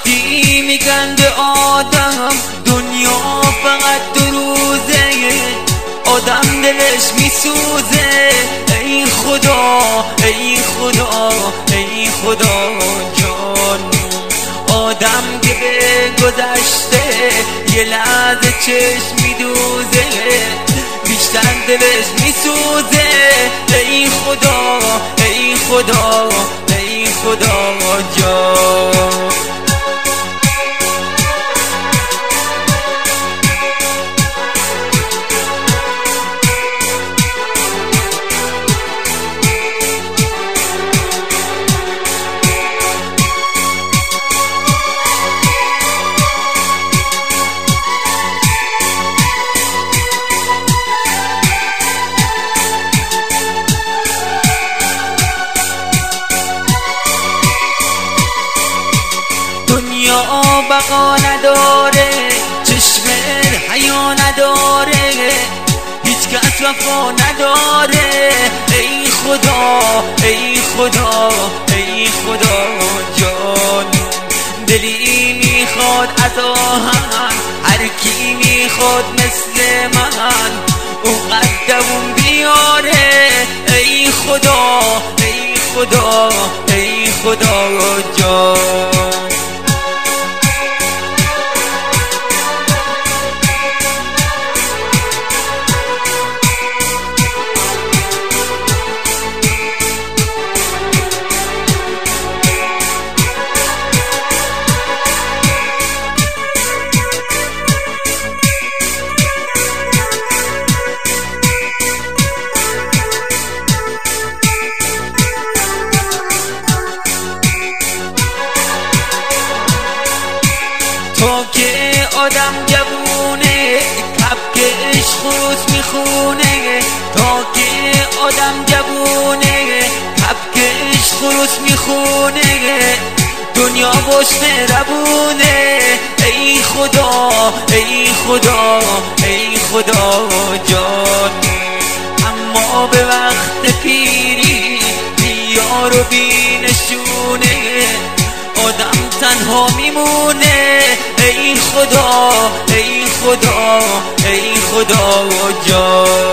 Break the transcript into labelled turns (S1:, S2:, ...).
S1: وقتی میگن به آدم دنیا فقط 2 روزه، آدم دلش میسوزه. ای خدا ای خدا ای خدا جان، آدم که به گذشته یه لحظه چشم میدوزه، بیشتر دلش میسوزه. ای خدا ای خدا ای خدا جان. دنیا بقا نداره، چشم حیا نداره، هیچ کس وفا نداره. ای خدا ای خدا ای خدا جان، دلی میخواد از آهن، هر کی میخواد مثل من اون قدمون بیاره. ای خدا ای خدا ای خدا جان. تا که آدم جوونه کبکش خروس میخونه، تا که آدم جوونه کبکش خروس میخونه، دنیا باش مهربونه. ای خدا ای خدا ای خدا جان، اما به وقت پیری بیار و بینشونه، آدم تنها میمونه. ای خدا ای خدا ای خدا جان.